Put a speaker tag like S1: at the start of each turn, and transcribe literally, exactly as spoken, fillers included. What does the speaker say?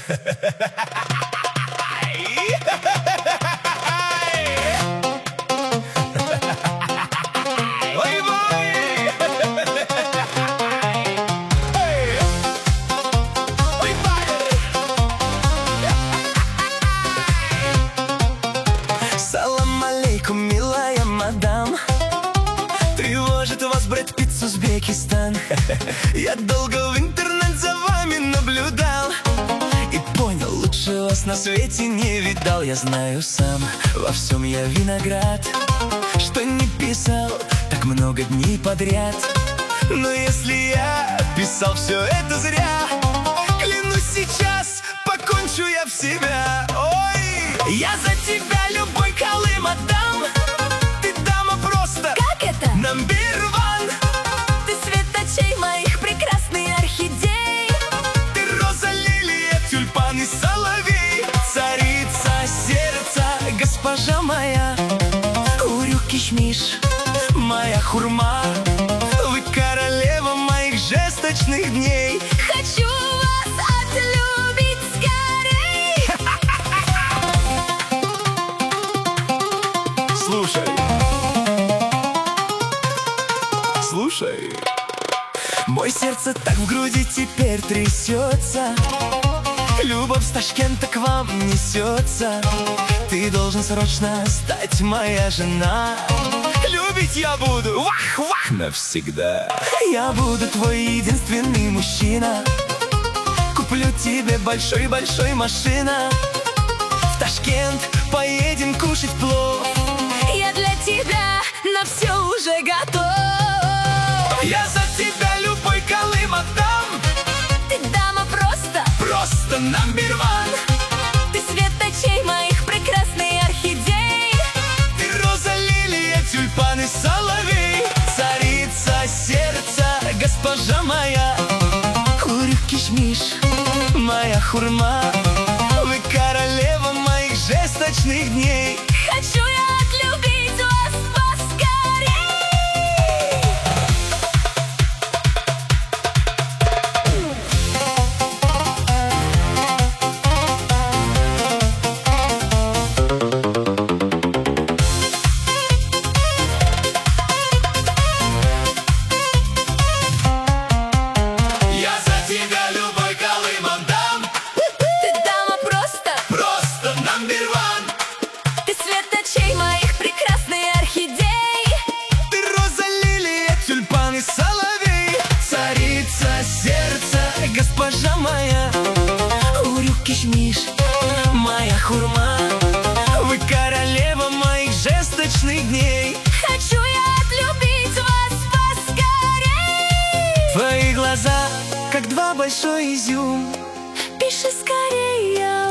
S1: Салам алейкум, милая мадам. Тревожит вас Брэд Питт с Узбекистан. Я долго в интернет за вами наблюдал и понял, лучше вас на свете не видал. Я знаю сам, во всем я виноград, что не писал так много дней подряд. Но если я писал все это зря, клянусь, сейчас покончу я в себя. Ой, я за тебя любой Колым отдам. Ты дама просто,
S2: Как это?
S1: number one.
S2: Ты свет очей моих, прекрасный орхидей.
S1: Ты роза, лилия, тюльпан и соловей. Царица сердца, госпожа моя. Урюк, кишмиш, моя хурма. Вы королева моих жесточных дней.
S2: Хочу вас отлюбить скорей.
S1: Слушай, слушай, мой сердце так в груди теперь трясется. Любовь с Ташкента к вам несется. Ты должен срочно стать моя жена. Любить я буду, вах-вах, навсегда. Я буду твой единственный мужчина. Куплю тебе большой-большой машина. В Ташкент поедем кушать плов.
S2: Я для тебя на все уже готов.
S1: Я за тебя любой Колым отдам.
S2: Ты дама просто,
S1: Просто number one.
S2: ты свет очей моих, прекрасный орхидей.
S1: Ты роза, лилия, тюльпан и соловей. Царица сердца, госпожа моя. Урюк, кишмиш, моя хурма. Вы королева моих жесточных дней.
S2: Хочу я отлюбить вас поскорей.
S1: Я за тебя любой Колым отдам.
S2: Ты дама просто,
S1: Просто number one.
S2: ты свет очей моих, прекрасный орхидей.
S1: Ты роза, лилия, тюльпан и соловей. Царица сердца, госпожа моя. Урюк, кишмиш, моя хурма. Вы королева моих жесточных дней.
S2: Хочу я отлюбить вас поскорей.
S1: Твои глаза, как два большой изюм.
S2: Пиши скорее.